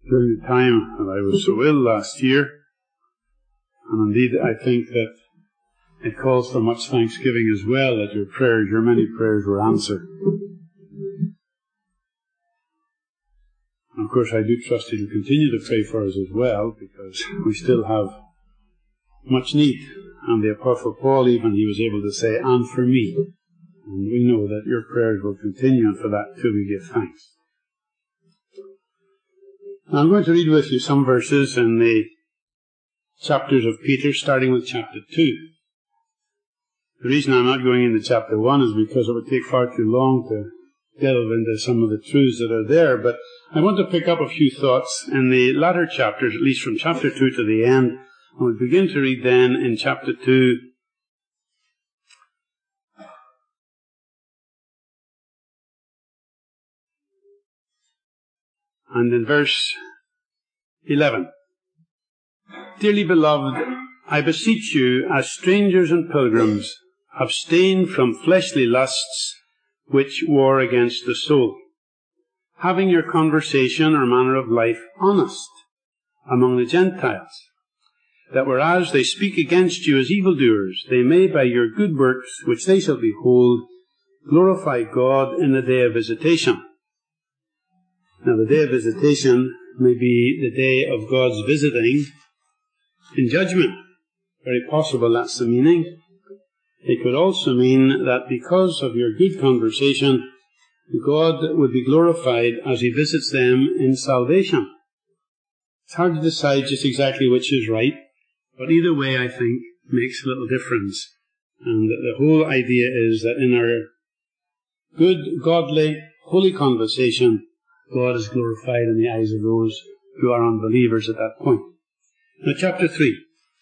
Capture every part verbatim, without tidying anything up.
during the time that I was so ill last year. And indeed, I think that it calls for much thanksgiving as well that your prayers, your many prayers were answered. And of course, I do trust He'll continue to pray for us as well, because we still have much need. And the Apostle Paul, even, he was able to say, and for me. And we know that your prayers will continue, and for that too we give thanks. Now I'm going to read with you some verses in the chapters of Peter, starting with chapter two. The reason I'm not going into chapter one is because it would take far too long to delve into some of the truths that are there, but I want to pick up a few thoughts in the latter chapters, at least from chapter two to the end, and we'll begin to read then in chapter two, and in verse eleven. Dearly beloved, I beseech you, as strangers and pilgrims, abstain from fleshly lusts which war against the soul, having your conversation or manner of life honest among the Gentiles, that whereas they speak against you as evildoers, they may by your good works, which they shall behold, glorify God in the day of visitation. Now the day of visitation may be the day of God's visiting in judgment. Very possible that's the meaning. It could also mean that because of your good conversation, God would be glorified as He visits them in salvation. It's hard to decide just exactly which is right, but either way, I think, makes a little difference. And the whole idea is that in our good, godly, holy conversation, God is glorified in the eyes of those who are unbelievers at that point. Now, chapter three.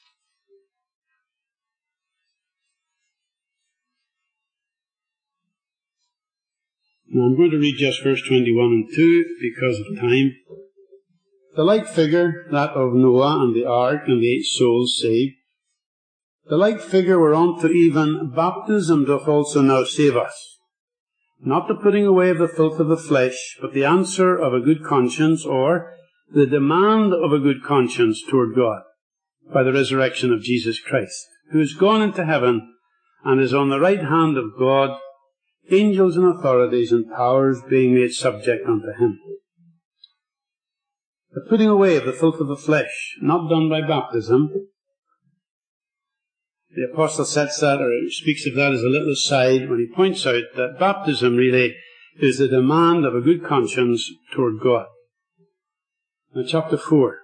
Now, I'm going to read just verse twenty-one and two because of time. The like figure, that of Noah and the ark and the eight souls saved, the like figure whereunto even baptism doth also now save us. Not the putting away of the filth of the flesh, but the answer of a good conscience, or the demand of a good conscience toward God, by the resurrection of Jesus Christ, who is gone into heaven and is on the right hand of God, angels and authorities and powers being made subject unto Him. The putting away of the filth of the flesh, not done by baptism. The Apostle sets that, or speaks of that as a little aside when he points out that baptism really is the demand of a good conscience toward God. Now, chapter four.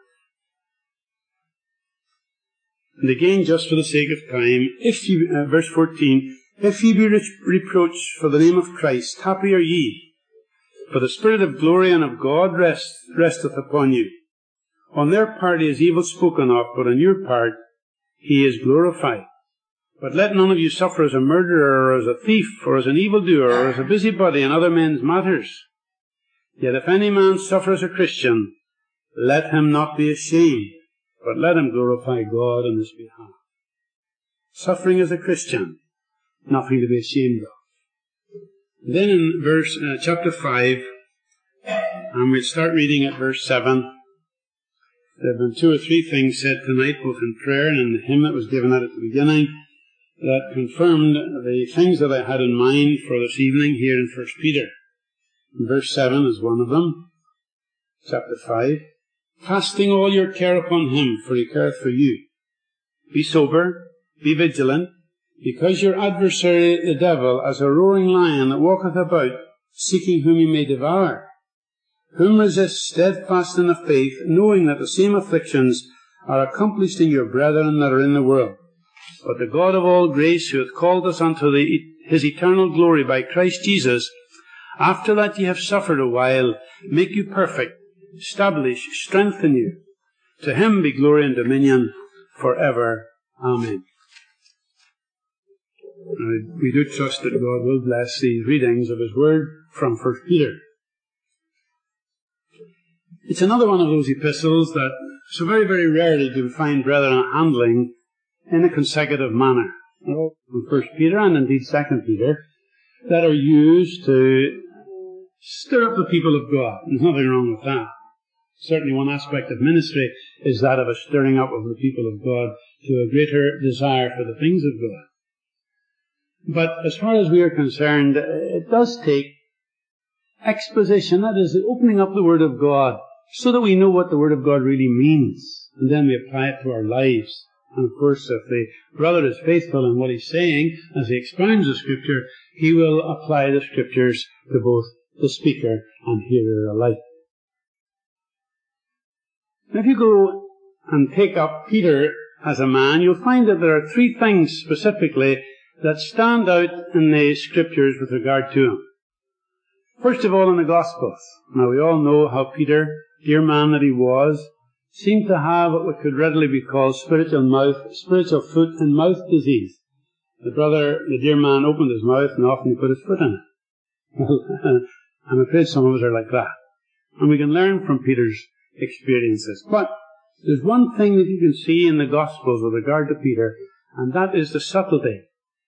And again, just for the sake of time, if you, uh, verse fourteen, if ye be re- reproached for the name of Christ, happy are ye, for the Spirit of glory and of God rest, resteth upon you. On their part he is evil spoken of, but on your part he is glorified. But let none of you suffer as a murderer, or as a thief, or as an evildoer, or as a busybody in other men's matters. Yet if any man suffer as a Christian, let him not be ashamed, but let him glorify God on his behalf. Suffering as a Christian, nothing to be ashamed of. Then in verse uh, chapter five, and we'll start reading at verse seven. There have been two or three things said tonight, both in prayer and in the hymn that was given out at the beginning, that confirmed the things that I had in mind for this evening here in First Peter. And verse seven is one of them. Chapter five. Casting all your care upon Him, for He careth for you. Be sober, be vigilant, because your adversary the devil, as a roaring lion that walketh about, seeking whom he may devour, whom resist steadfast in the faith, knowing that the same afflictions are accomplished in your brethren that are in the world. But the God of all grace, who hath called us unto the, His eternal glory by Christ Jesus, after that ye have suffered a while, make you perfect, establish, strengthen you. To Him be glory and dominion for ever. Amen. Now, we do trust that God will bless these readings of His Word from First Peter. It's another one of those epistles that so very, very rarely do we find brethren handling in a consecutive manner. From First Peter and indeed Second Peter, that are used to stir up the people of God. There's nothing wrong with that. Certainly one aspect of ministry is that of a stirring up of the people of God to a greater desire for the things of God. But as far as we are concerned, it does take exposition, that is, the opening up the Word of God, so that we know what the Word of God really means, and then we apply it to our lives. And of course, if the brother is faithful in what he's saying, as he expounds the Scripture, he will apply the Scriptures to both the speaker and hearer alike. Now, if you go and take up Peter as a man, you'll find that there are three things specifically that stand out in the Scriptures with regard to him. First of all, in the Gospels. Now, we all know how Peter, dear man that he was, seemed to have what could readily be called spiritual mouth, spiritual foot and mouth disease. The brother, the dear man, opened his mouth and often he put his foot in it. Well, I'm afraid some of us are like that. And we can learn from Peter's experiences. But there's one thing that you can see in the Gospels with regard to Peter, and that is the subtlety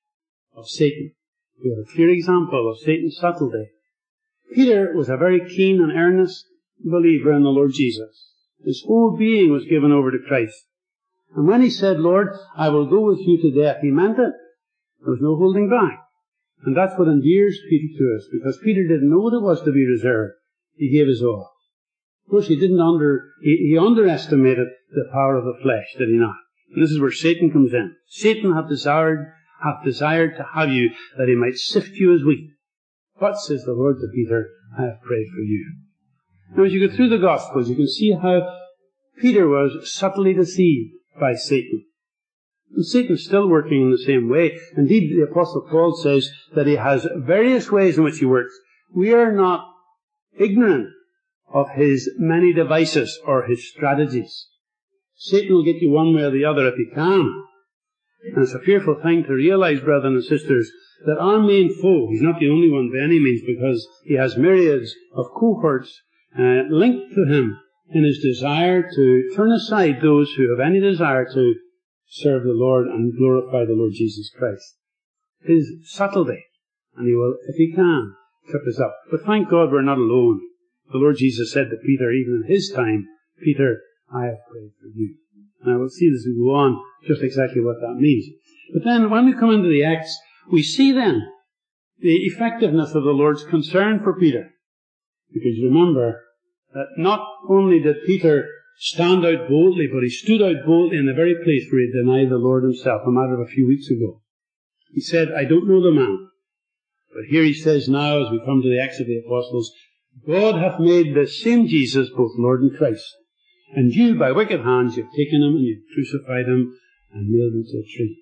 of Satan. We have a clear example of Satan's subtlety. Peter was a very keen and earnest believer in the Lord Jesus. His whole being was given over to Christ. And when he said, Lord, I will go with you to death, he meant it. There was no holding back. And that's what endears Peter to us, because Peter didn't know what it was to be reserved. He gave his all. Of course, he didn't under, he, he underestimated the power of the flesh, did he not? And this is where Satan comes in. Satan hath desired, hath desired to have you, that he might sift you as wheat. But, says the Lord to Peter, I have prayed for you. Now, as you go through the Gospels, you can see how Peter was subtly deceived by Satan. And Satan's still working in the same way. Indeed, the Apostle Paul says that he has various ways in which he works. We are not ignorant of his many devices or his strategies. Satan will get you one way or the other if he can. And it's a fearful thing to realize, brethren and sisters, that our main foe, he's not the only one by any means, because he has myriads of cohorts uh, linked to him in his desire to turn aside those who have any desire to serve the Lord and glorify the Lord Jesus Christ. His subtlety, and he will, if he can, trip us up. But thank God we're not alone. The Lord Jesus said to Peter, even in his time, Peter, I have prayed for you. And I will see as we go on just exactly what that means. But then when we come into the Acts, we see then the effectiveness of the Lord's concern for Peter. Because remember that not only did Peter stand out boldly, but he stood out boldly in the very place where he denied the Lord himself a matter of a few weeks ago. He said, I don't know the man. But here he says now, as we come to the Acts of the Apostles, God hath made the same Jesus both Lord and Christ. And you, by wicked hands, you've taken him and you've crucified him and nailed him to a tree.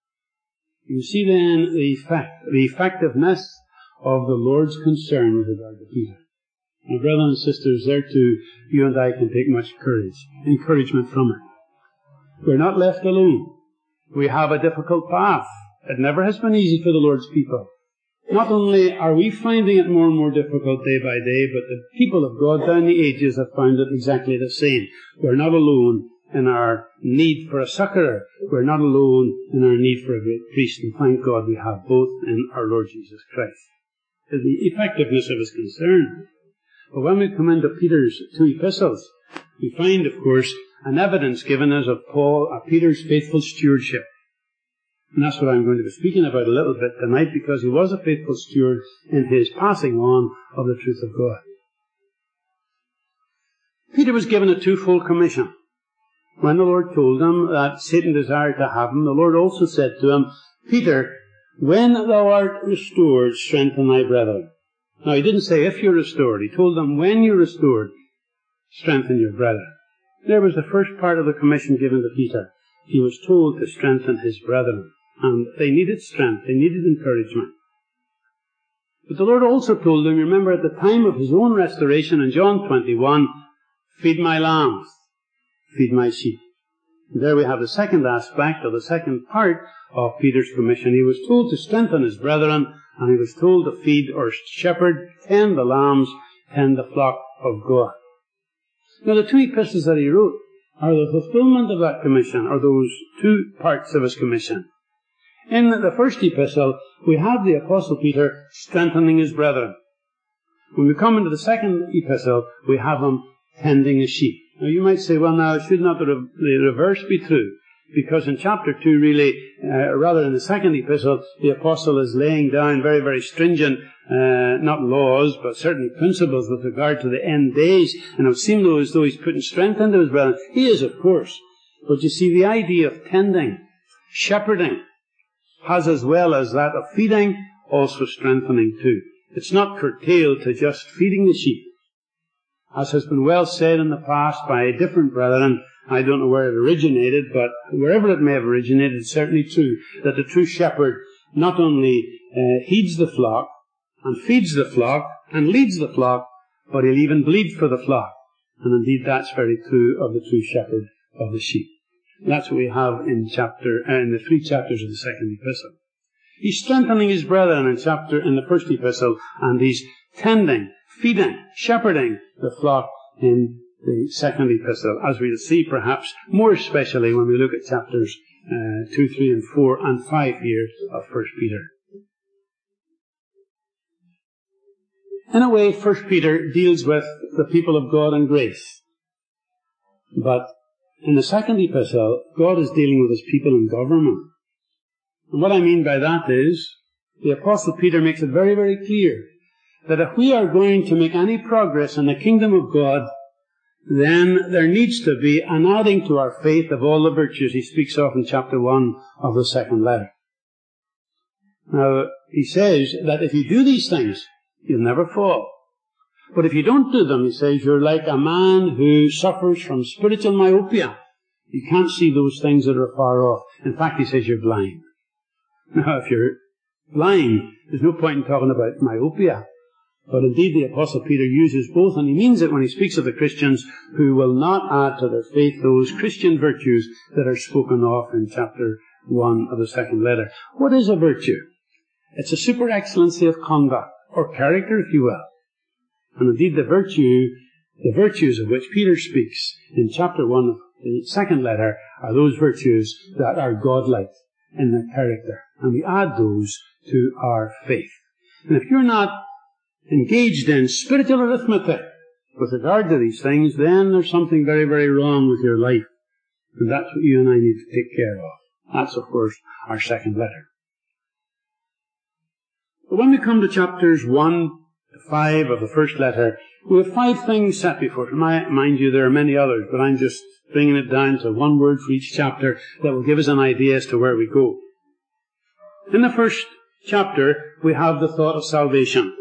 You see then the effect, the effectiveness of the Lord's concern with regard to Peter. My brothers and sisters, there too, you and I can take much courage, encouragement from it. We're not left alone. We have a difficult path. It never has been easy for the Lord's people. Not only are we finding it more and more difficult day by day, but the people of God down the ages have found it exactly the same. We're not alone in our need for a succourer. We're not alone in our need for a great priest. And thank God we have both in our Lord Jesus Christ. The effectiveness of his concern. But when we come into Peter's two epistles, we find, of course, an evidence given us of Paul, of Peter's faithful stewardship. And that's what I'm going to be speaking about a little bit tonight, because he was a faithful steward in his passing on of the truth of God. Peter was given a twofold commission. When the Lord told him that Satan desired to have him, the Lord also said to him, Peter, when thou art restored, strengthen thy brethren. Now, he didn't say if you're restored. He told them when you're restored, strengthen your brethren. There was the first part of the commission given to Peter. He was told to strengthen his brethren. And they needed strength. They needed encouragement. But the Lord also told him, remember, at the time of his own restoration in John twenty-one, feed my lambs, feed my sheep. And there we have the second aspect, or the second part of Peter's commission. He was told to strengthen his brethren, and he was told to feed or shepherd, tend the lambs, tend the flock of God. Now, the two epistles that he wrote are the fulfillment of that commission, or those two parts of his commission. In the first epistle, we have the Apostle Peter strengthening his brethren. When we come into the second epistle, we have him tending a sheep. Now you might say, well now, should not the, re- the reverse be true? Because in chapter two, really, uh, rather in the second epistle, the apostle is laying down very, very stringent, uh, not laws, but certainly principles with regard to the end days. And it would seem though as though he's putting strength into his brethren. He is, of course. But you see, the idea of tending, shepherding, has as well as that of feeding, also strengthening too. It's not curtailed to just feeding the sheep. As has been well said in the past by different brethren, I don't know where it originated, but wherever it may have originated, it's certainly true that the true shepherd not only uh, heeds the flock, and feeds the flock, and leads the flock, but he'll even bleed for the flock. And indeed that's very true of the true shepherd of the sheep. That's what we have in chapter, uh, in the three chapters of the second epistle. He's strengthening his brethren in chapter, in the first epistle, and he's tending, feeding, shepherding the flock in the second epistle, as we'll see perhaps more especially when we look at chapters uh, two, three, and four, and five here of First Peter. In a way, First Peter deals with the people of God and grace. But in the second epistle, God is dealing with his people in government. And what I mean by that is, the Apostle Peter makes it very, very clear that if we are going to make any progress in the kingdom of God, then there needs to be an adding to our faith of all the virtues he speaks of in chapter one of the second letter. Now, he says that if you do these things, you'll never fall. But if you don't do them, he says, you're like a man who suffers from spiritual myopia. You can't see those things that are far off. In fact, he says you're blind. Now, if you're blind, there's no point in talking about myopia. But indeed, the Apostle Peter uses both, and he means it when he speaks of the Christians who will not add to their faith those Christian virtues that are spoken of in chapter one of the second letter. What is a virtue? It's a super excellency of conduct, or character, if you will. And indeed, the virtue, the virtues of which Peter speaks in chapter one of the second letter are those virtues that are godlike in their character. And we add those to our faith. And if you're not engaged in spiritual arithmetic with regard to these things, then there's something very, very wrong with your life. And that's what you and I need to take care of. That's, of course, our second letter. But when we come to chapters one to five of the first letter, we have five things set before us. Mind you, there are many others, but I'm just bringing it down to one word for each chapter that will give us an idea as to where we go. In the first chapter, we have the thought of salvation.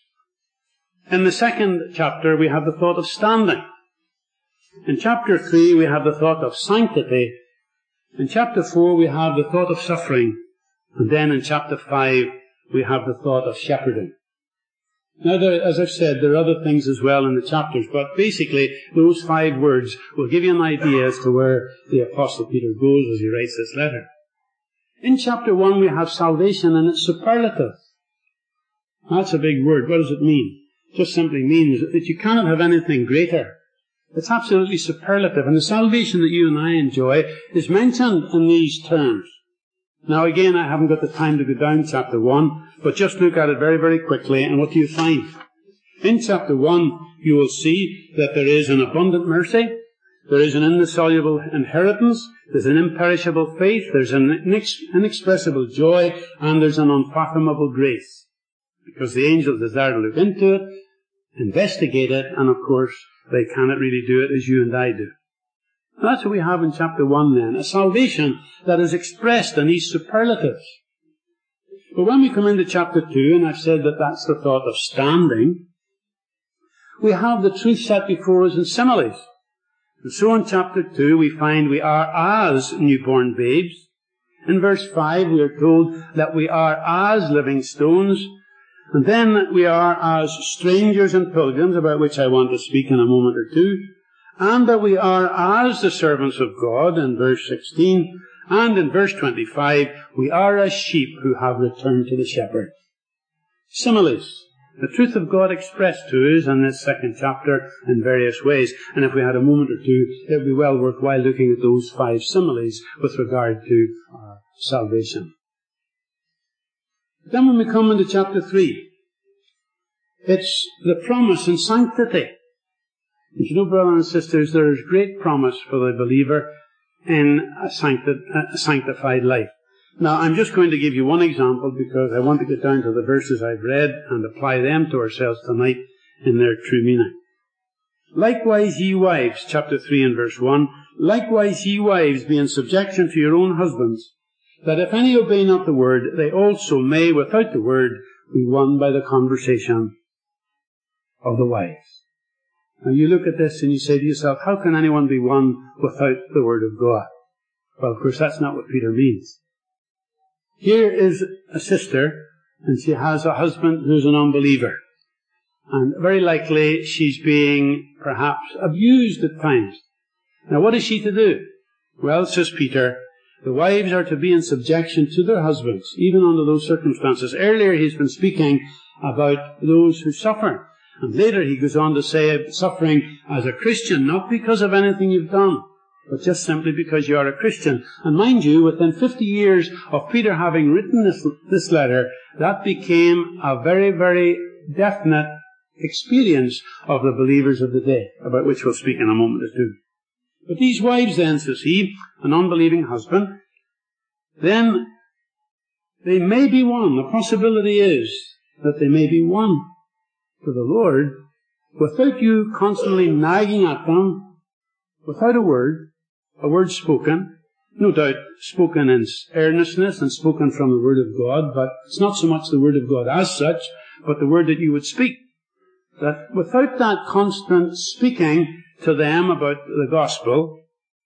In the second chapter, we have the thought of standing. In chapter three, we have the thought of sanctity. In chapter four, we have the thought of suffering. And then in chapter five, we have the thought of shepherding. Now, there, as I've said, there are other things as well in the chapters, but basically, those five words will give you an idea as to where the Apostle Peter goes as he writes this letter. In chapter one, we have salvation, and it's superlative. That's a big word. What does it mean? It just simply means that you cannot have anything greater. It's absolutely superlative. And the salvation that you and I enjoy is mentioned in these terms. Now again, I haven't got the time to go down chapter one, but just look at it very, very quickly, and what do you find? In chapter one, you will see that there is an abundant mercy, there is an indissoluble inheritance, there's an imperishable faith, there's an inex- inexpressible joy, and there's an unfathomable grace. Because the angels desire to look into it, investigate it, and of course, they cannot really do it as you and I do. And that's what we have in chapter one then, a salvation that is expressed in these superlatives. But when we come into chapter two, and I've said that that's the thought of standing, we have the truth set before us in similes. And so in chapter two, we find we are as newborn babes. In verse five, we are told that we are as living stones. And then we are as strangers and pilgrims, about which I want to speak in a moment or two. And that we are as the servants of God, in verse sixteen. And in verse twenty-five, we are as sheep who have returned to the shepherd. Similes. The truth of God expressed to us in this second chapter in various ways. And if we had a moment or two, it would be well worthwhile looking at those five similes with regard to our salvation. Then when we come into chapter three, it's the promise in sanctity. And you know, brothers and sisters, there is great promise for the believer in a, sancti- a sanctified life. Now, I'm just going to give you one example because I want to get down to the verses I've read and apply them to ourselves tonight in their true meaning. Likewise, ye wives, chapter three and verse one, likewise, ye wives, be in subjection to your own husbands, that if any obey not the word, they also may, without the word, be won by the conversation of the wives. Now you look at this and you say to yourself, how can anyone be won without the word of God? Well, of course, that's not what Peter means. Here is a sister, and she has a husband who's an unbeliever. And very likely she's being perhaps abused at times. Now what is she to do? Well, says Peter, the wives are to be in subjection to their husbands, even under those circumstances. Earlier he's been speaking about those who suffer. And later he goes on to say suffering as a Christian, not because of anything you've done, but just simply because you are a Christian. And mind you, within fifty years of Peter having written this, this letter, that became a very, very definite experience of the believers of the day, about which we'll speak in a moment or two. But these wives then, says he, an unbelieving husband, then they may be won. The possibility is that they may be won to the Lord without you constantly nagging at them, without a word, a word spoken, no doubt spoken in earnestness and spoken from the Word of God, but it's not so much the Word of God as such, but the word that you would speak. That without that constant speaking to them about the gospel,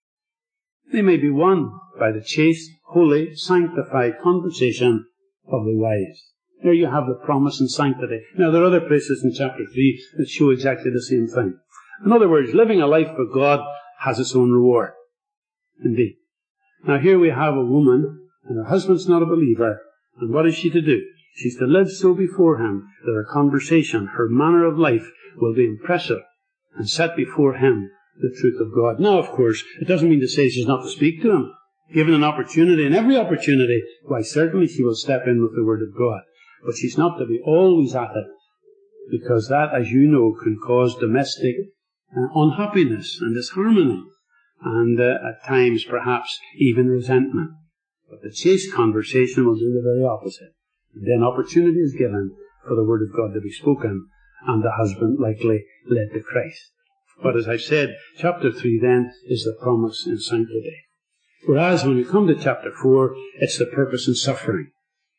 they may be won by the chaste, holy, sanctified conversation of the wives. There you have the promise and sanctity. Now there are other places in chapter three that show exactly the same thing. In other words, living a life for God has its own reward. Indeed. Now here we have a woman, and her husband's not a believer, and what is she to do? She's to live so before him that her conversation, her manner of life, will be impressive and set before him the truth of God. Now, of course, it doesn't mean to say she's not to speak to him. Given an opportunity, and every opportunity, why certainly she will step in with the Word of God. But she's not to be always at it, because that, as you know, can cause domestic uh, unhappiness and disharmony, and uh, at times perhaps even resentment. But the chaste conversation will do the very opposite. And then opportunity is given for the Word of God to be spoken, and the husband likely led to Christ. But as I've said, chapter three then is the promise in sanctity. Whereas when we come to chapter four, it's the purpose in suffering.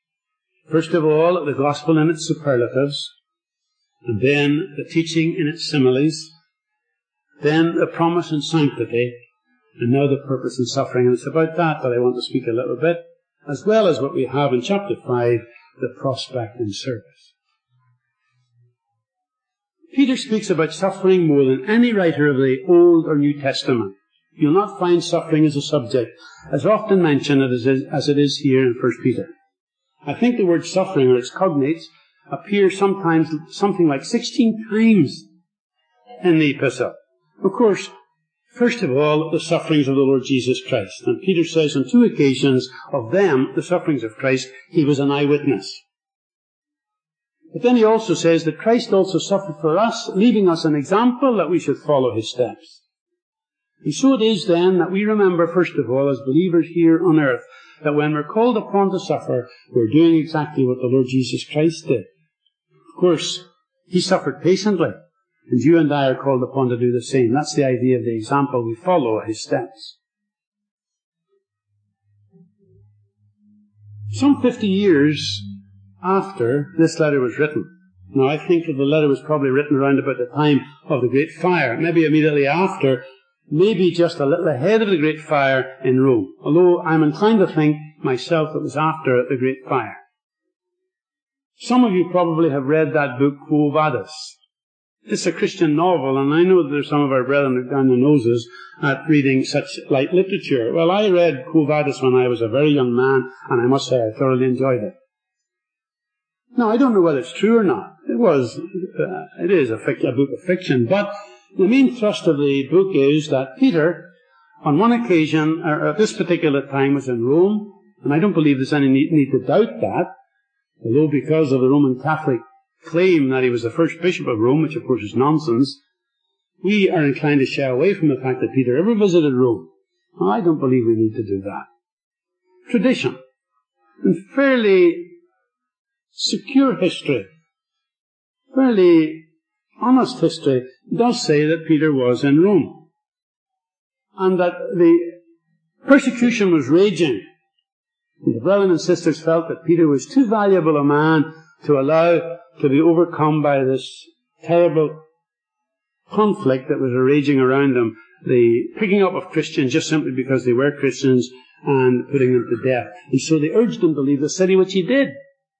First of all, the gospel in its superlatives, and then the teaching in its similes, then the promise in sanctity, and now the purpose in suffering. And it's about that that I want to speak a little bit, as well as what we have in chapter five, the prospect in service. Peter speaks about suffering more than any writer of the Old or New Testament. You'll not find suffering as a subject as often mentioned as it is here in First Peter. I think the word suffering, or its cognates, appears sometimes something like sixteen times in the epistle. Of course, first of all, the sufferings of the Lord Jesus Christ. And Peter says on two occasions of them, the sufferings of Christ, he was an eyewitness. But then he also says that Christ also suffered for us, leaving us an example that we should follow his steps. And so it is then that we remember, first of all, as believers here on earth, that when we're called upon to suffer, we're doing exactly what the Lord Jesus Christ did. Of course, he suffered patiently, and you and I are called upon to do the same. That's the idea of the example. We follow his steps. Some fifty years after this letter was written. Now, I think that the letter was probably written around about the time of the Great Fire, maybe immediately after, maybe just a little ahead of the Great Fire in Rome. Although I'm inclined to think myself it was after the Great Fire. Some of you probably have read that book, Quo Vadis. It's a Christian novel, and I know that there's some of our brethren who are down their noses at reading such light literature. Well, I read Quo Vadis when I was a very young man, and I must say I thoroughly enjoyed it. Now, I don't know whether it's true or not. It was, uh, it is a, fic- a book of fiction, but the main thrust of the book is that Peter, on one occasion, or at this particular time, was in Rome, and I don't believe there's any need, need to doubt that, although because of the Roman Catholic claim that he was the first bishop of Rome, which of course is nonsense, We are inclined to shy away from the fact that Peter ever visited Rome. Well, I don't believe we need to do that. Tradition, and fairly secure history, fairly honest history, does say that Peter was in Rome, and that the persecution was raging. And the brethren and sisters felt that Peter was too valuable a man to allow to be overcome by this terrible conflict that was raging around them, the picking up of Christians just simply because they were Christians and putting them to death. And so they urged him to leave the city, which he did.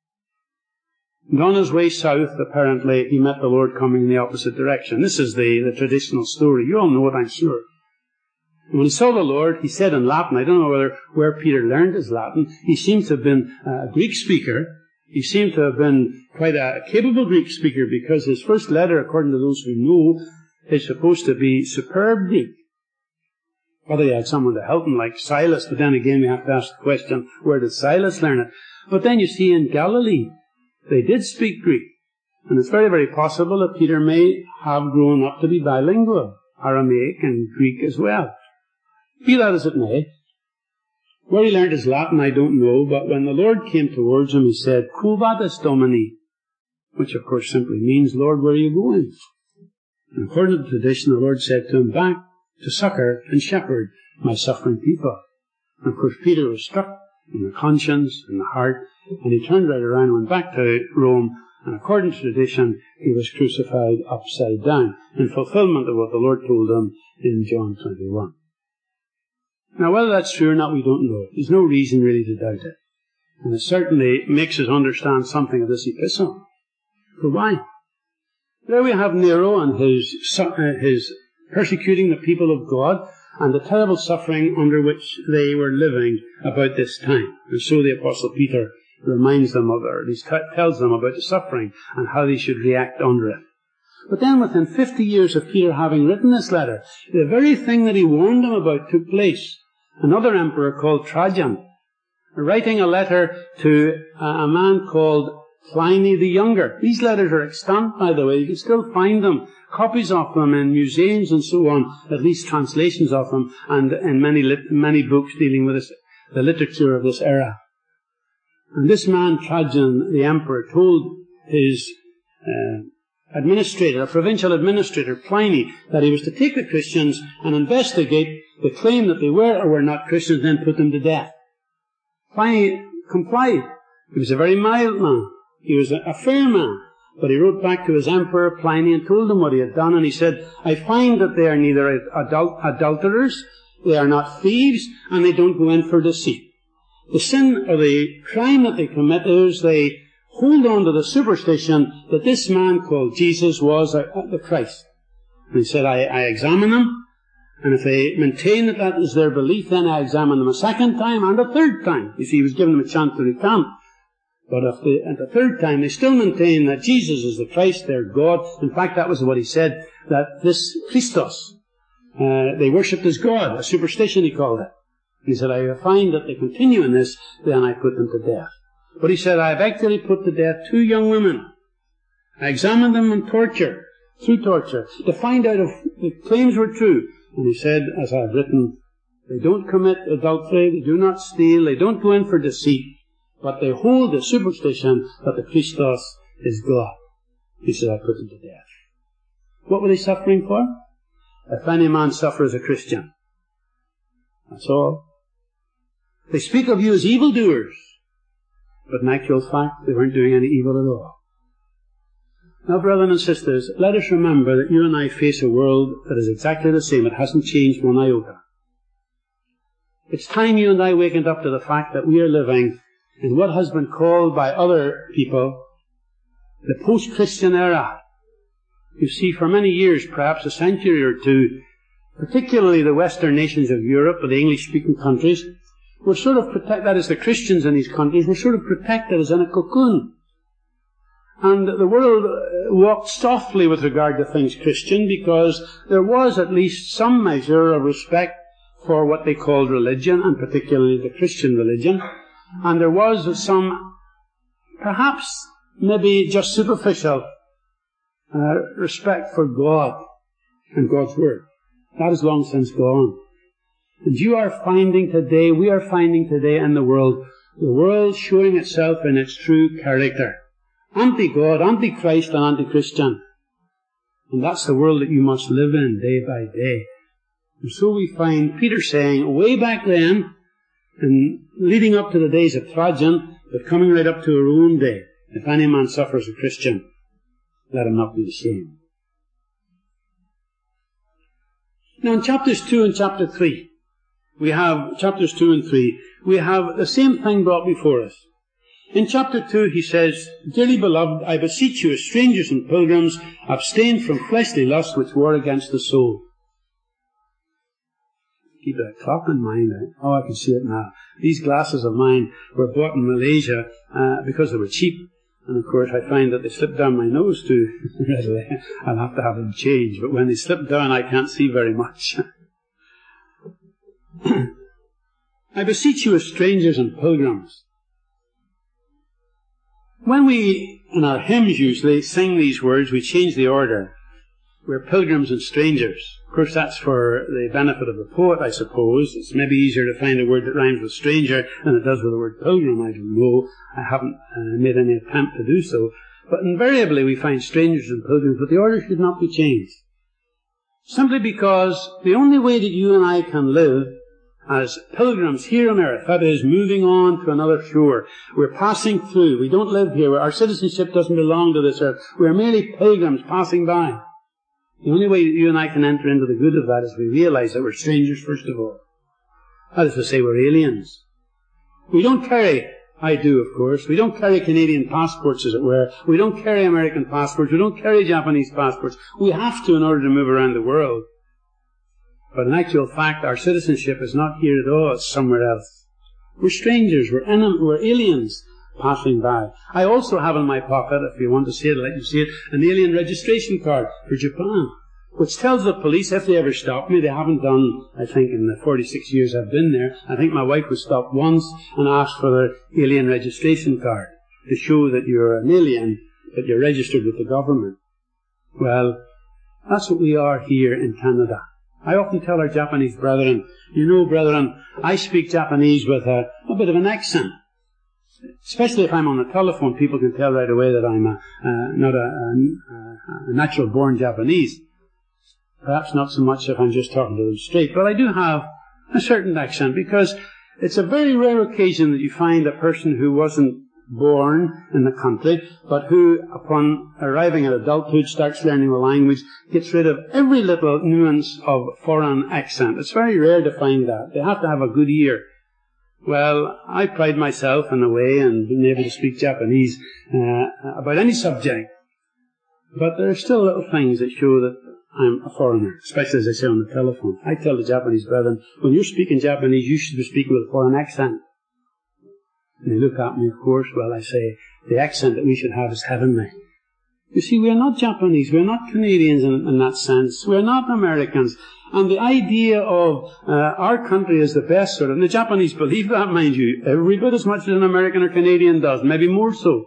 And on his way south, apparently, he met the Lord coming in the opposite direction. This is the, the traditional story. You all know it, I'm sure. And when he saw the Lord, he said in Latin, I don't know whether where Peter learned his Latin, he seems to have been a Greek speaker. He seemed to have been quite a capable Greek speaker, because his first letter, according to those who know, is supposed to be superb Greek. Whether he had someone to help him like Silas, but then again we have to ask the question, where did Silas learn it? But then you see in Galilee, they did speak Greek. And it's very, very possible that Peter may have grown up to be bilingual, Aramaic and Greek as well. Be that as it may, where he learned his Latin I don't know, but when the Lord came towards him, he said, Quo vadis, Domini? Which of course simply means, Lord, where are you going? And according to the tradition, the Lord said to him, back to succor and shepherd my suffering people. And of course Peter was struck in the conscience and the heart, and he turned right around and went back to Rome, and according to tradition, he was crucified upside down, in fulfillment of what the Lord told him in John twenty-one. Now, whether that's true or not, we don't know. There's no reason really to doubt it. And it certainly makes us understand something of this epistle. But why? There we have Nero and his, uh, his persecuting the people of God, and the terrible suffering under which they were living about this time. And so the Apostle Peter reminds them of it, or at least tells them about the suffering and how they should react under it. But then within fifty years of Peter having written this letter, the very thing that he warned them about took place. Another emperor called Trajan, writing a letter to a man called Pliny the Younger. These letters are extant, by the way. You can still find them, copies of them in museums and so on, at least translations of them, and in many lit- many books dealing with this, the literature of this era. And this man, Trajan, the emperor, told his uh, administrator, a provincial administrator, Pliny, that he was to take the Christians and investigate the claim that they were or were not Christians, and then put them to death. Pliny complied. He was a very mild man. He was a, a fair man. But he wrote back to his emperor, Pliny, and told him what he had done, and he said, I find that they are neither adul- adulterers, they are not thieves, and they don't go in for deceit. The sin or the crime that they commit is they hold on to the superstition that this man called Jesus was a, a, the Christ. And he said, I, I examine them, and if they maintain that that is their belief, then I examine them a second time and a third time. You see, he was giving them a chance to recant. But if they, at the third time they still maintain that Jesus is the Christ, their God. In fact, that was what he said, that this Christos, uh, they worshipped as God, a superstition he called it. And he said, I find that they continue in this, then I put them to death. But he said, I have actually put to death two young women. I examined them in torture, through torture, to find out if the claims were true. And he said, as I have written, they don't commit adultery, they do not steal, they don't go in for deceit, but they hold the superstition that the Christos is God. He said, I put them to death. What were they suffering for? If any man suffer as a Christian. That's all. They speak of you as evildoers, but in actual fact, they weren't doing any evil at all. Now, brothers and sisters, let us remember that you and I face a world that is exactly the same. It hasn't changed one iota. It's time you and I wakened up to the fact that we are living in what has been called by other people the post-Christian era. You see, for many years, perhaps a century or two, particularly the Western nations of Europe, or the English-speaking countries, were sort of protected, that is, the Christians in these countries, were sort of protected as in a cocoon. And the world walked softly with regard to things Christian, because there was at least some measure of respect for what they called religion, and particularly the Christian religion. And there was some, perhaps, maybe just superficial uh, respect for God. and God's Word. That is long since gone. And you are finding today, we are finding today in the world, the world showing itself in its true character. Anti-God, anti-Christ, and anti-Christian. And that's the world that you must live in day by day. And so we find Peter saying, way back then, and leading up to the days of Trajan, but coming right up to our own day, if any man suffers a Christian, let him not be ashamed. Now in chapters two and chapter three, we have, chapters two and three, we have the same thing brought before us. In chapter two he says, Dearly beloved, I beseech you as strangers and pilgrims, abstain from fleshly lusts which war against the soul. Keep that clock in mind. Oh, I can see it now. These glasses of mine were bought in Malaysia uh, because they were cheap. And of course I find that they slip down my nose too readily. I'll have to have them changed. But when they slip down, I can't see very much. I beseech you as strangers and pilgrims. When we, in our hymns usually, sing these words, we change the order. We're pilgrims and strangers. Of course, that's for the benefit of the poet, I suppose. It's maybe easier to find a word that rhymes with stranger than it does with the word pilgrim. I don't know. I haven't uh, made any attempt to do so. But invariably we find strangers and pilgrims, but the order should not be changed. Simply because the only way that you and I can live as pilgrims here on earth, that is, moving on to another shore. We're passing through. We don't live here. Our citizenship doesn't belong to this earth. We're merely pilgrims passing by. The only way that you and I can enter into the good of that is we realize that we're strangers, first of all. That is to say, we're aliens. We don't carry, I do, of course, we don't carry Canadian passports, as it were. We don't carry American passports. We don't carry Japanese passports. We have to in order to move around the world. But in actual fact, our citizenship is not here at all. It's somewhere else. We're strangers. We're, enem- we're aliens passing by. I also have in my pocket, if you want to see it, I'll let you see it, an alien registration card for Japan, which tells the police, if they ever stop me, they haven't done, I think, in the forty-six years I've been there. I think my wife was stopped once and asked for their alien registration card to show that you're an alien, that you're registered with the government. Well, that's what we are here in Canada. I often tell our Japanese brethren, you know, brethren, I speak Japanese with a, a bit of an accent. Especially if I'm on the telephone, people can tell right away that I'm a, uh, not a, a, a natural-born Japanese. Perhaps not so much if I'm just talking to them straight, but I do have a certain accent, because it's a very rare occasion that you find a person who wasn't born in the country, but who, upon arriving at adulthood, starts learning the language, gets rid of every little nuance of foreign accent. It's very rare to find that. They have to have a good ear. Well, I pride myself in a way in being able to speak Japanese uh, about any subject. But there are still little things that show that I'm a foreigner, especially as I say on the telephone. I tell the Japanese brethren, when you're speaking Japanese, you should be speaking with a foreign accent. And they look at me, of course. Well, I say, the accent that we should have is heavenly. You see, we are not Japanese. We're not Canadians in, in that sense. We're not Americans. And the idea of uh, our country is the best sort of, and the Japanese believe that, mind you, every bit as much as an American or Canadian does, maybe more so.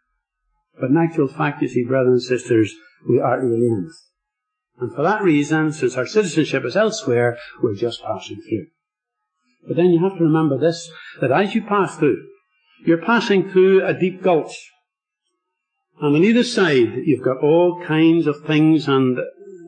But in actual fact, you see, brothers and sisters, we are aliens. And for that reason, since our citizenship is elsewhere, we're just passing through. But then you have to remember this, that as you pass through, you're passing through a deep gulch. And on either side, you've got all kinds of things and,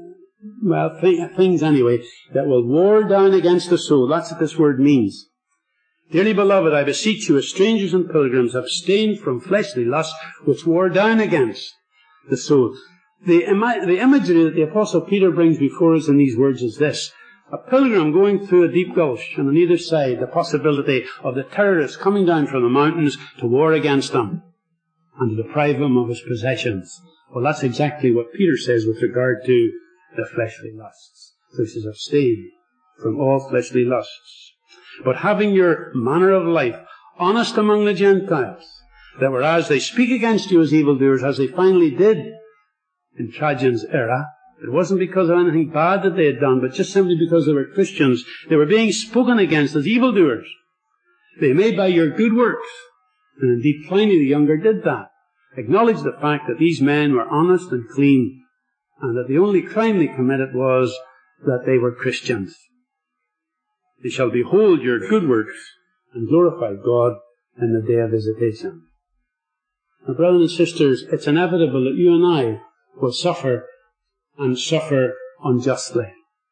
well, th- things anyway, that will war down against the soul. That's what this word means. Dearly beloved, I beseech you as strangers and pilgrims, abstain from fleshly lusts which war down against the soul. The, imi- the imagery that the Apostle Peter brings before us in these words is this. A pilgrim going through a deep gulch, and on either side the possibility of the terrorists coming down from the mountains to war against him and to deprive him of his possessions. Well, that's exactly what Peter says with regard to the fleshly lusts. So he says, abstain from all fleshly lusts. But having your manner of life honest among the Gentiles, that whereas they speak against you as evildoers, as they finally did in Trajan's era, it wasn't because of anything bad that they had done, but just simply because they were Christians. They were being spoken against as evildoers. They may by your good works, and indeed Pliny the Younger did that, acknowledge the fact that these men were honest and clean, and that the only crime they committed was that they were Christians. They shall behold your good works and glorify God in the day of visitation. Now, brothers and sisters, it's inevitable that you and I will suffer and suffer unjustly.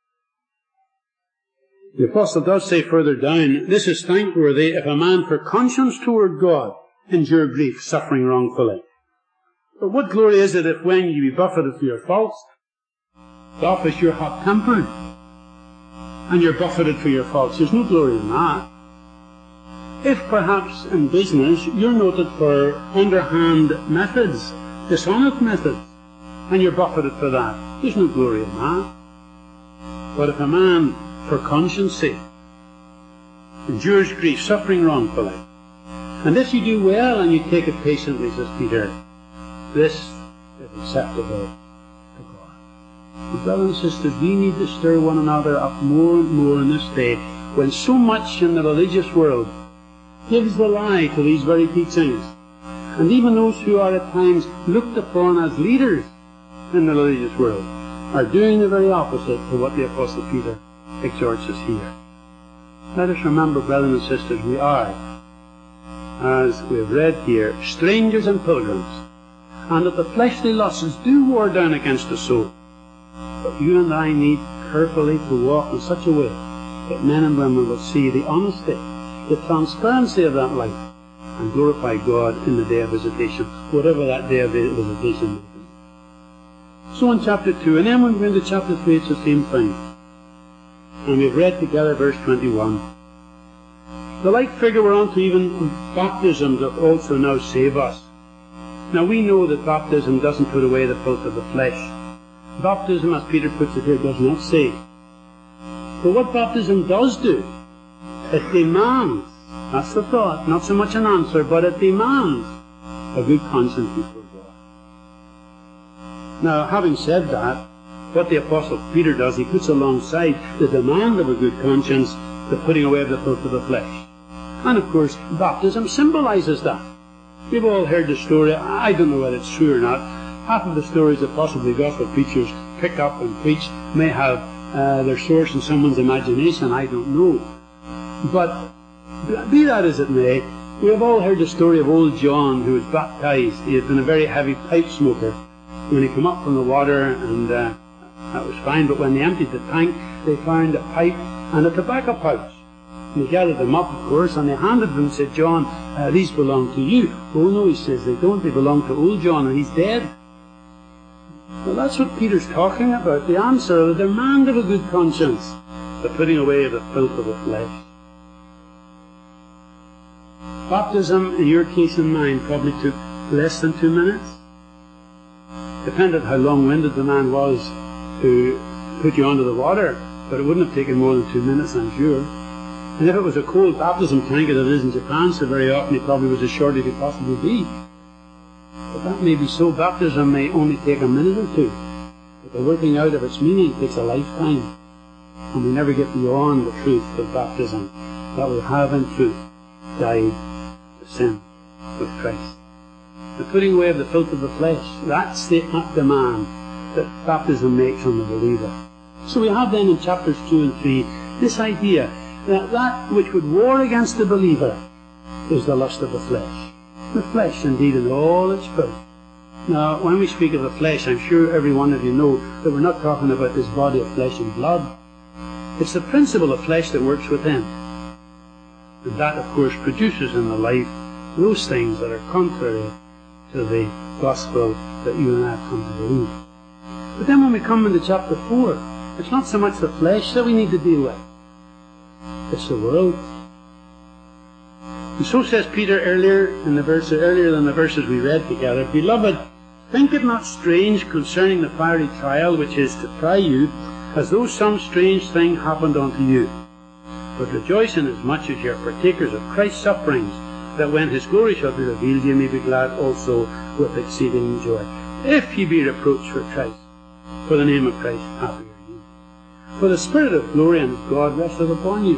The apostle does say further down, this is thankworthy if a man for conscience toward God endure grief, suffering wrongfully. But what glory is it if when you be buffeted for your faults, doffeth your hot tempered, and you're buffeted for your faults? There's no glory in that. If perhaps in business you're noted for underhand methods, dishonest methods, and you're buffeted for that, there's no glory in that. But if a man, for conscience sake, endures grief, suffering wrongfully, and if you do well and you take it patiently, says Peter, this is acceptable to God. And brothers and sisters, we need to stir one another up more and more in this day, when so much in the religious world gives the lie to these very teachings. And even those who are at times looked upon as leaders in the religious world are doing the very opposite to what the Apostle Peter exhorts us here. Let us remember, brothers and sisters, we are, as we have read here, strangers and pilgrims, and that the fleshly lusts do war down against the soul. But you and I need carefully to walk in such a way that men and women will see the honesty, the transparency of that life, and glorify God in the day of visitation, whatever that day of visitation may be. So in chapter two, and then when we go into chapter three, it's the same thing. And we've read together verse twenty-one. The like figure we're on to even baptism doth also now save us. Now we know that baptism doesn't put away the filth of the flesh. Baptism, as Peter puts it here, does not save. But what baptism does do, it demands, that's the thought, not so much an answer, but it demands a good conscience before God. Now, having said that, what the Apostle Peter does, he puts alongside the demand of a good conscience the putting away of the filth of the flesh. And of course, baptism symbolizes that. We've all heard the story, I don't know whether it's true or not. Half of the stories that possibly gospel preachers pick up and preach may have uh, their source in someone's imagination, I don't know. But be that as it may, we have all heard the story of old John, who was baptized. He had been a very heavy pipe smoker. When he came up from the water, and uh, that was fine, but when they emptied the tank, they found a pipe and a tobacco pouch. And they gathered them up, of course, and they handed them and said, John, uh, these belong to you. Oh no, he says, they don't, they belong to old John, and he's dead. Well, that's what Peter's talking about, the answer, the demand of a good conscience, the putting away of the filth of the flesh. Baptism, in your case and mine, probably took less than two minutes. Depended how long-winded the man was to put you under the water, but it wouldn't have taken more than two minutes, I'm sure. And if it was a cold baptism tank, as it is in Japan, so very often it probably was as short as it could possibly be. But that may be so. Baptism may only take a minute or two, but the working out of its meaning takes a lifetime. And we never get beyond the truth of baptism, that we have in truth died to sin with Christ. The putting away of the filth of the flesh, that's the demand that baptism makes on the believer. So we have then in chapters two and three this idea that that which would war against the believer is the lust of the flesh. The flesh, indeed, in all its filth. Now, when we speak of the flesh, I'm sure every one of you know that we're not talking about this body of flesh and blood. It's the principle of flesh that works within. And that, of course, produces in the life those things that are contrary to the gospel that you and I have come to believe. But then when we come into chapter four, it's not so much the flesh that we need to deal with. It's the world. And so says Peter earlier in the verse, earlier than the verses we read together, Beloved, think it not strange concerning the fiery trial which is to try you, as though some strange thing happened unto you. But rejoice inasmuch as ye are partakers of Christ's sufferings, that when his glory shall be revealed, ye may be glad also with exceeding joy. If ye be reproached for Christ, for the name of Christ, happy are ye. For the Spirit of glory and of God resteth upon you.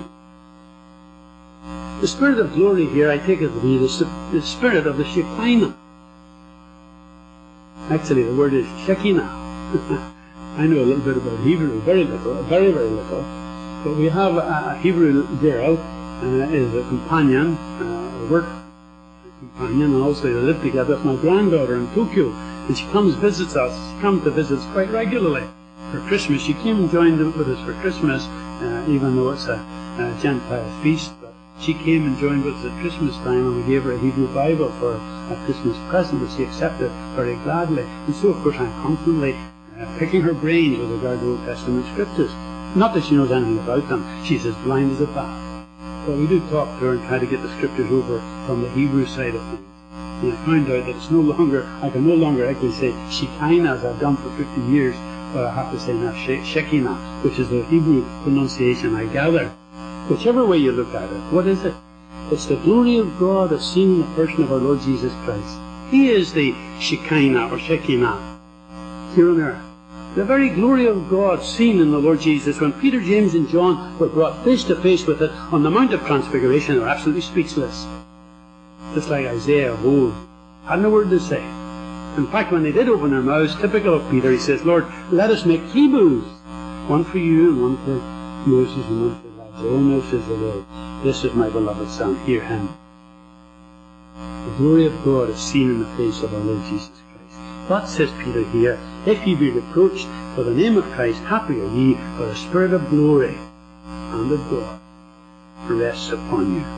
The Spirit of glory here, I take it to be the, the Spirit of the Shekinah. Actually, the word is Shekinah. I know a little bit about Hebrew, very little, very, very little. But we have a, a Hebrew girl, uh, is a companion, uh, a work companion, and also they live together with my granddaughter in Tokyo. And she comes, visits us. She comes to visit us quite regularly. For Christmas, she came and joined with us for Christmas, uh, even though it's a, a Gentile feast. But she came and joined with us at Christmas time, and we gave her a Hebrew Bible for a Christmas present, which she accepted very gladly. And so, of course, I'm constantly uh, picking her brains with regard to Old Testament scriptures. Not that she knows anything about them. She's as blind as a bat. But we do talk to her and try to get the scriptures over from the Hebrew side of things. And I found out that it's no longer, I can no longer actually say Shekinah as I've done for fifty years, but I have to say now Shekinah, which is the Hebrew pronunciation I gather. Whichever way you look at it, what is it? It's the glory of God as seen in the person of our Lord Jesus Christ. He is the Shekinah or Shekinah here on earth. The very glory of God seen in the Lord Jesus. When Peter, James and John were brought face to face with it on the Mount of Transfiguration, they were absolutely speechless. Just like Isaiah of old. Had no word to say. In fact, when they did open their mouths, typical of Peter, he says, Lord, let us make three booths. One for you, and one for Moses, and one for Elijah. Oh no, says the Lord, this is my beloved Son, hear him. The glory of God is seen in the face of our Lord Jesus Christ. But, says Peter here, if ye be reproached for the name of Christ, happy are ye, for the Spirit of glory and of God rests upon you.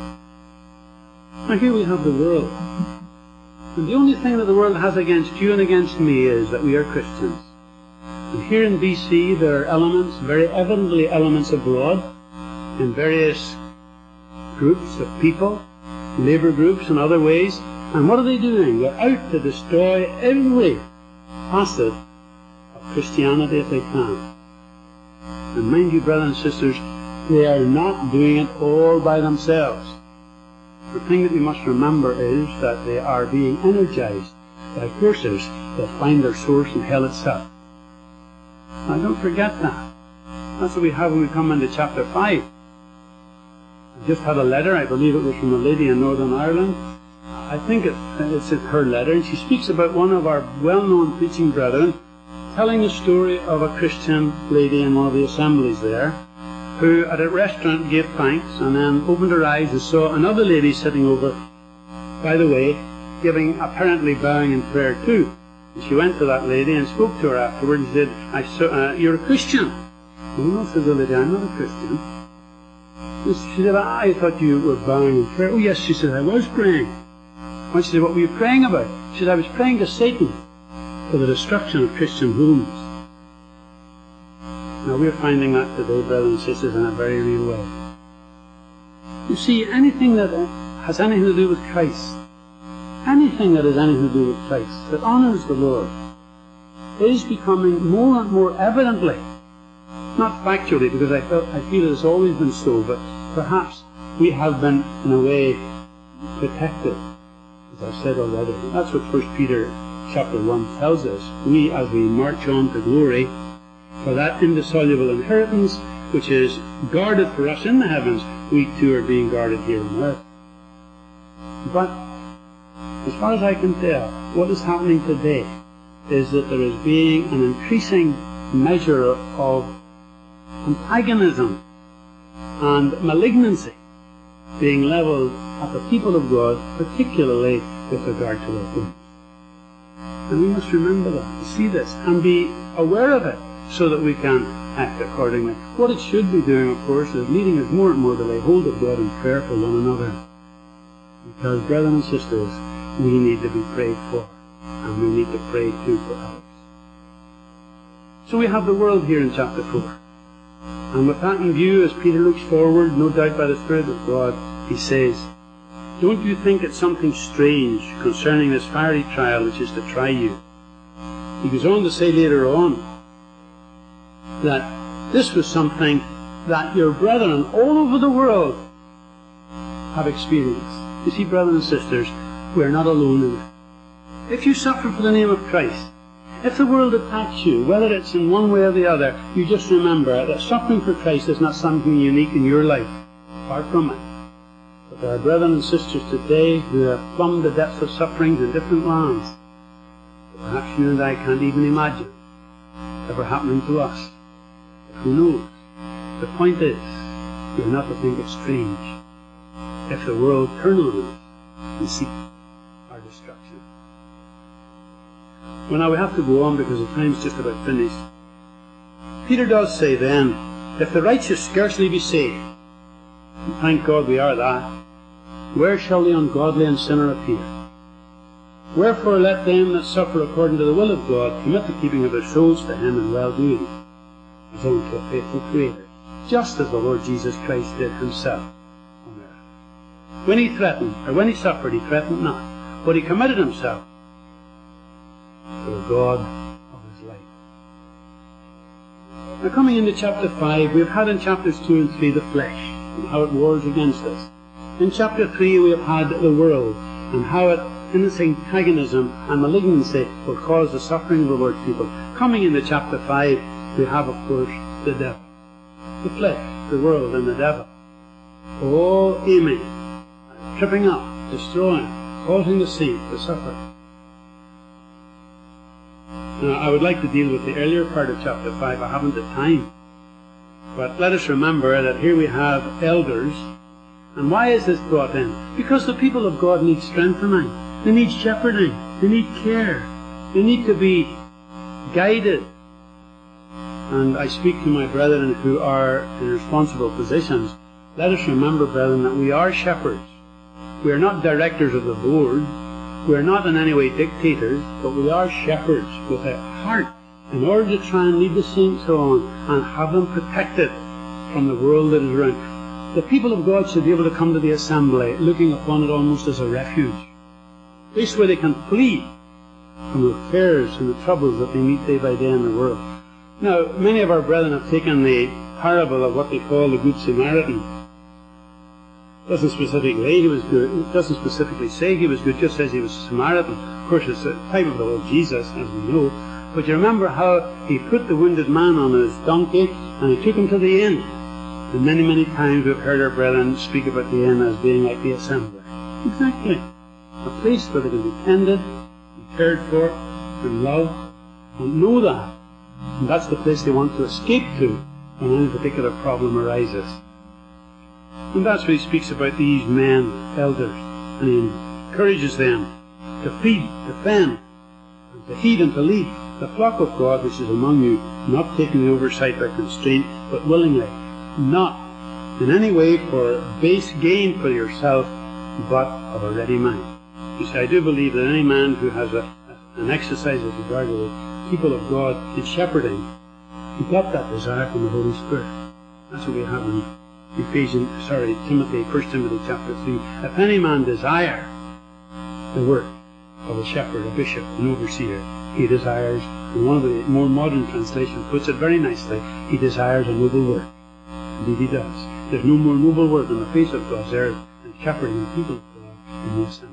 Now here we have the world. And the only thing that the world has against you and against me is that we are Christians. And here in B C there are elements, very evidently elements abroad, in various groups of people, labour groups and other ways. And what are they doing? They're out to destroy every facet of Christianity if they can. And mind you, brothers and sisters, they are not doing it all by themselves. The thing that we must remember is that they are being energized by forces that find their source in hell itself. Now don't forget that. That's what we have when we come into chapter five. I just had a letter, I believe it was from a lady in Northern Ireland. I think it, it's her letter, and she speaks about one of our well-known preaching brethren telling the story of a Christian lady in one of the assemblies there, who at a restaurant gave thanks and then opened her eyes and saw another lady sitting over, by the way, giving, apparently bowing in prayer too. And she went to that lady and spoke to her afterwards and said, I saw, uh, you're a Christian. Oh no, says the lady, I'm not a Christian. She said, I thought you were bowing in prayer. Oh yes, she said, I was praying. And she said, what were you praying about? She said, I was praying to Satan for the destruction of Christian homes. Now we're finding that today, brothers and sisters, in a very real way. You see, anything that has anything to do with Christ, anything that has anything to do with Christ, that honours the Lord, is becoming more and more evidently, not factually, because I feel, I feel it has always been so, but perhaps we have been, in a way, protected, as I've said already. That's what First Peter chapter one tells us. We, as we march on to glory, for that indissoluble inheritance which is guarded for us in the heavens, we too are being guarded here on earth. But, as far as I can tell, what is happening today is that there is being an increasing measure of antagonism and malignancy being levelled at the people of God, particularly with regard to their homes. And we must remember that, see this, and be aware of it, so that we can act accordingly. What it should be doing, of course, is leading us more and more to lay hold of God in prayer for one another. Because, brothers and sisters, we need to be prayed for, and we need to pray too for others. So we have the world here in chapter four. And with that in view, as Peter looks forward, no doubt by the Spirit of God, he says, don't you think it's something strange concerning this fiery trial which is to try you? He goes on to say later on that this was something that your brethren all over the world have experienced. You see, brothers and sisters, we are not alone in it. If you suffer for the name of Christ, if the world attacks you, whether it's in one way or the other, you just remember that suffering for Christ is not something unique in your life. Far from it. But there are brethren and sisters today who have plumbed the depths of sufferings in different lands. Perhaps you and I can't even imagine. ever happening to us. But who knows? The point is, we are not to think it strange if the world turn on us and seek our destruction. Well, now we have to go on because the time's just about finished. Peter does say then, if the righteous scarcely be saved, and thank God we are that, where shall the ungodly and sinner appear? Wherefore let them that suffer according to the will of God commit the keeping of their souls to Him in well-doing, as unto a faithful Creator, just as the Lord Jesus Christ did Himself on earth. When He threatened, or when He suffered, He threatened not, but He committed Himself to the God of His life. Now coming into chapter five, we've had in chapters two and three the flesh, and how it wars against us. In chapter three we have had the world, and how it, in its antagonism and malignancy, will cause the suffering of the Lord's people. Coming into chapter five, we have, of course, the devil. The flesh, the world, and the devil. All aiming, tripping up, destroying, causing the saints to suffer. Now, I would like to deal with the earlier part of chapter five. I haven't the time. But let us remember that here we have elders. And why is this brought in? Because the people of God need strengthening. They need shepherding. They need care. They need to be guided. And I speak to my brethren who are in responsible positions. Let us remember, brethren, that we are shepherds. We are not directors of the board. We are not in any way dictators, but we are shepherds with a heart in order to try and lead the saints on and have them protected from the world that is around. The people of God should be able to come to the assembly looking upon it almost as a refuge. A place where they can flee from the cares and the troubles that they meet day by day in the world. Now, many of our brethren have taken the parable of what they call the Good Samaritan. It doesn't specifically he was good. It doesn't specifically say he was good, just says he was a Samaritan. Of course, it's a type of the Lord Jesus, as we know. But you remember how he put the wounded man on his donkey and he took him to the inn. And many, many times we've heard our brethren speak about the inn as being like the assembly. Exactly. A place where they can be tended, and cared for, and loved, and know that. And that's the place they want to escape to when any particular problem arises. And that's where he speaks about these men, elders, and he encourages them to feed, defend, and to heed and to lead the flock of God which is among you, not taking the oversight by constraint, but willingly, not in any way for base gain for yourself, but of a ready mind. You see, I do believe that any man who has a, an exercise with regard to the people of God in shepherding, he got that desire from the Holy Spirit. That's what we have in Ephesians, sorry, Timothy, First Timothy chapter three. If any man desire the work of a shepherd, a bishop, an overseer, he desires, and one of the more modern translations puts it very nicely, he desires a noble work. Indeed he does. There's no more noble work on the face of God's earth than shepherding the people of God in the assembly.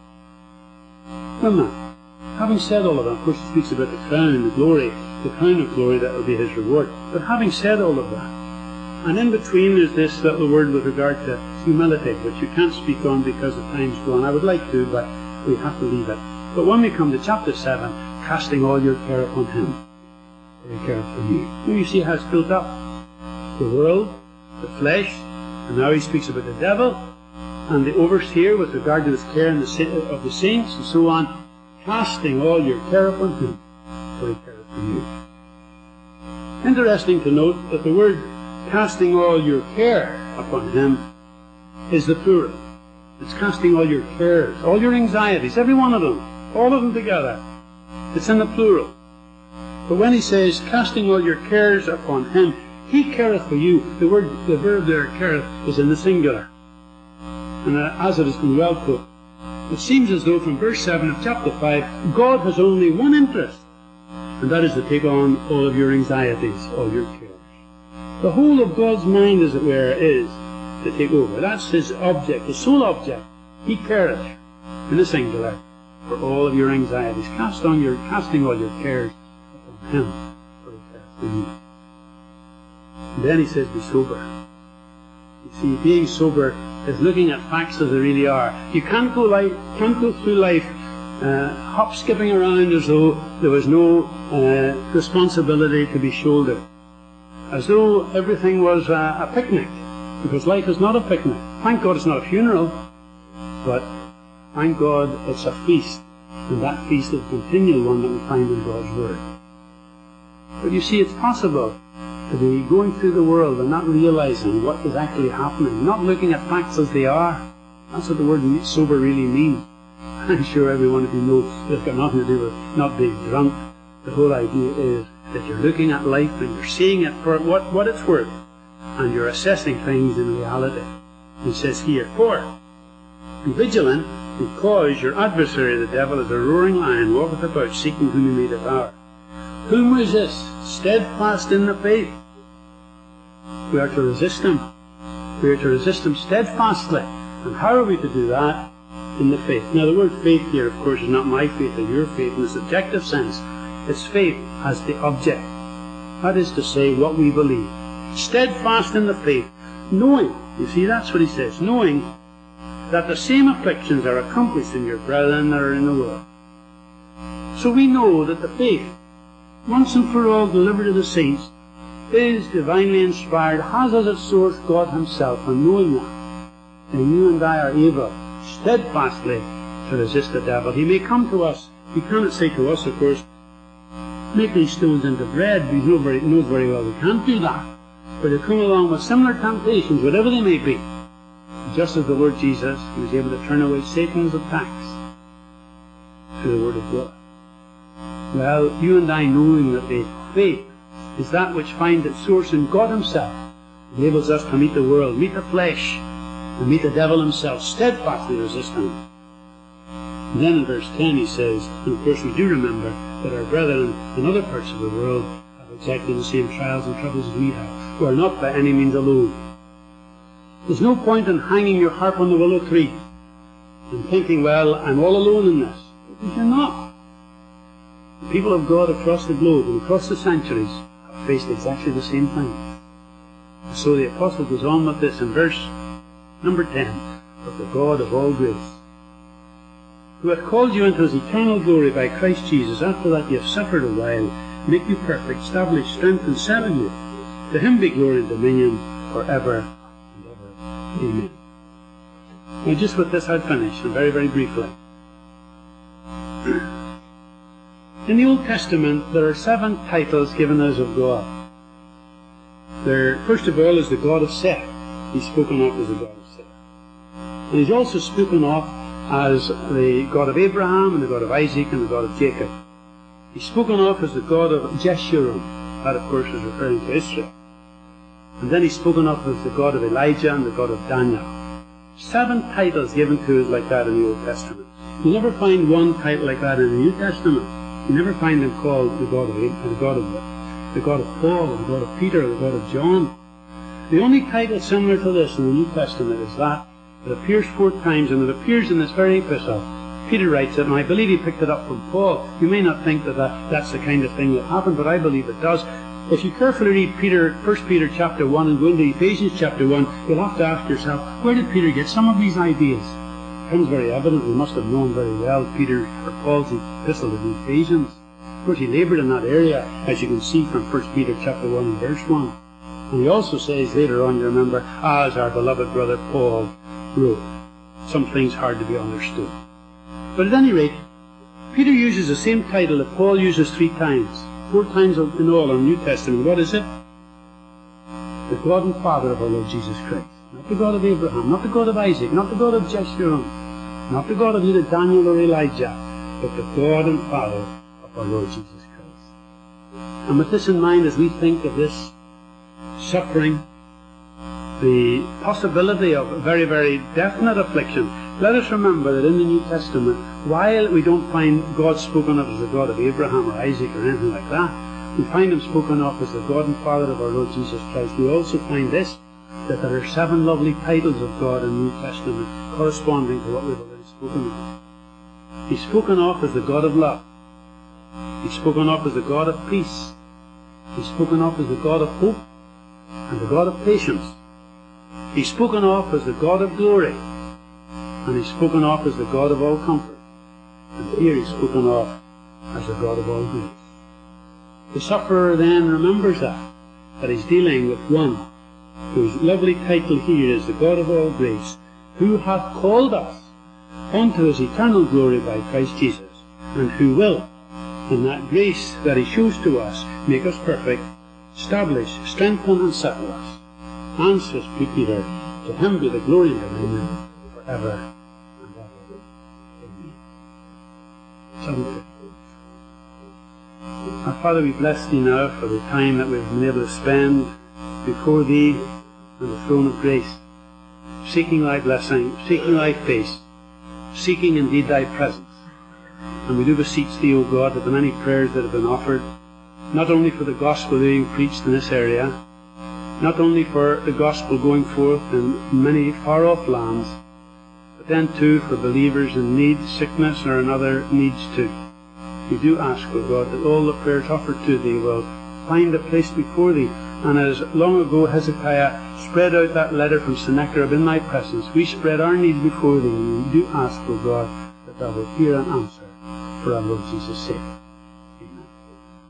Well now, having said all of that, of course he speaks about the crown, the glory, the crown of glory that will be his reward. But having said all of that, and in between there's this little word with regard to humility, which you can't speak on because the time's gone. I would like to, but we have to leave it. But when we come to chapter seven, casting all your care upon him, for he careth for you. Now you see how it's built up. The world, the flesh, and now he speaks about the devil, and the overseer with regard to his care in the, of the saints, and so on, casting all your care upon him, for he careth for you. Interesting to note that the word casting all your care upon him is the plural. It's casting all your cares, all your anxieties, every one of them, all of them together. It's in the plural. But when he says, casting all your cares upon him, he careth for you, the word, the verb there, careth, is in the singular. And uh, as it has been well put, it seems as though from verse seven of chapter five, God has only one interest, and that is to take on all of your anxieties, all your cares. The whole of God's mind, as it were, is to take over. That's his object, his sole object. He careth, in the singular, for all of your anxieties. Cast on your, casting all your cares upon him, for he careth for you. And then he says, be sober. You see, being sober is looking at facts as they really are. You can't go life, can't go through life uh, hop skipping around as though there was no uh, responsibility to be shouldered, as though everything was uh, a picnic, because life is not a picnic. Thank God it's not a funeral, but thank God it's a feast, and that feast is a continual one that we find in God's Word. But you see, it's possible to be going through the world and not realizing what is actually happening, not looking at facts as they are. That's what the word sober really means. I'm sure every one of you knows it's got nothing to do with not being drunk. The whole idea is that you're looking at life and you're seeing it for what, what it's worth, and you're assessing things in reality. He says here, for be vigilant, because your adversary the devil is a roaring lion, walketh about seeking whom he may devour. Whom resist? Steadfast in the faith. We are to resist him. We are to resist him steadfastly. And how are we to do that? In the faith. Now the word faith here, of course, is not my faith or your faith in the subjective sense. It's faith as the object. That is to say, what we believe. Steadfast in the faith, knowing, you see, that's what he says, knowing that the same afflictions are accomplished in your brethren that are in the world. So we know that the faith, once and for all delivered to the saints, is divinely inspired, has as its source God himself, and knowing that, then you and I are able steadfastly to resist the devil. He may come to us, he cannot say to us, of course, make these stones into bread. He knows very, knows very well we can't do that. But he'll come along with similar temptations, whatever they may be. Just as the Lord Jesus, he was able to turn away Satan's attacks through the Word of God. Well, you and I, knowing that the faith is that which finds its source in God himself, enables us to meet the world, meet the flesh, and meet the devil himself, steadfastly resist him. And then in verse ten he says, and of course we do remember that our brethren in other parts of the world have exactly the same trials and troubles as we have, who are not by any means alone. There's no point in hanging your harp on the willow tree and thinking, well, I'm all alone in this. Because you're not. The people of God across the globe and across the centuries have faced exactly the same thing. So the apostle goes on with this in verse number ten, but the God of all grace, who hath called you into his eternal glory by Christ Jesus, after that ye have suffered a while, make you perfect, establish, strengthen, settle you. To him be glory and dominion forever and ever. Amen. Now just with this I'll finish, and very, very briefly. In the Old Testament there are seven titles given us of God. There, first of all, is the God of Seth. He's spoken of as the God of Seth. And he's also spoken of as the God of Abraham, and the God of Isaac, and the God of Jacob. He's spoken of as the God of Jeshurun. That, of course, is referring to Israel. And then he's spoken of as the God of Elijah and the God of Daniel. Seven titles given to us like that in the Old Testament. You never find one title like that in the New Testament. You never find them called the God of Abraham, the God of the God of Paul, or the God of Peter, or the God of John. The only title similar to this in the New Testament is that. It appears four times, and it appears in this very epistle. Peter writes it, and I believe he picked it up from Paul. You may not think that, that that's the kind of thing that happened, but I believe it does. If you carefully read Peter, First Peter chapter one and go into Ephesians chapter one, you'll have to ask yourself, where did Peter get some of these ideas? It becomes very evident. We must have known very well Peter, or Paul's epistle to the Ephesians. Of course, he laboured in that area, as you can see from First Peter chapter one and verse one. And he also says later on, you remember, as our beloved brother Paul wrote. Some things hard to be understood. But at any rate, Peter uses the same title that Paul uses three times. Four times in all in the New Testament. What is it? The God and Father of our Lord Jesus Christ. Not the God of Abraham, not the God of Isaac, not the God of Jeshurun, not the God of either Daniel or Elijah, but the God and Father of our Lord Jesus Christ. And with this in mind, as we think of this suffering, the possibility of a very, very definite affliction, let us remember that in the New Testament, while we don't find God spoken of as the God of Abraham or Isaac or anything like that, we find him spoken of as the God and Father of our Lord Jesus Christ. We also find this, that there are seven lovely titles of God in the New Testament corresponding to what we've already spoken of. He's spoken of as the God of love. He's spoken of as the God of peace. He's spoken of as the God of hope and the God of patience. He's spoken of as the God of glory, and he's spoken of as the God of all comfort. And here he's spoken of as the God of all grace. The sufferer then remembers that, that he's dealing with one whose lovely title here is the God of all grace, who hath called us unto his eternal glory by Christ Jesus, and who will, in that grace that he shows to us, make us perfect, establish, strengthen, and settle us. And says Peter, to him be the glory and dominion forever and ever. Amen. Our Father, we bless Thee now for the time that we've been able to spend before Thee on the throne of grace, seeking Thy blessing, seeking Thy face, seeking indeed Thy presence. And we do beseech Thee, O God, that the many prayers that have been offered, not only for the gospel being preached in this area, not only for the gospel going forth in many far-off lands, but then too for believers in need, sickness, or in other needs too. We do ask, O God, that all the prayers offered to Thee will find a place before Thee. And as long ago Hezekiah spread out that letter from Sennacherib in Thy presence, we spread our needs before Thee, and we do ask, O God, that Thou wilt hear and answer for our Lord Jesus' sake.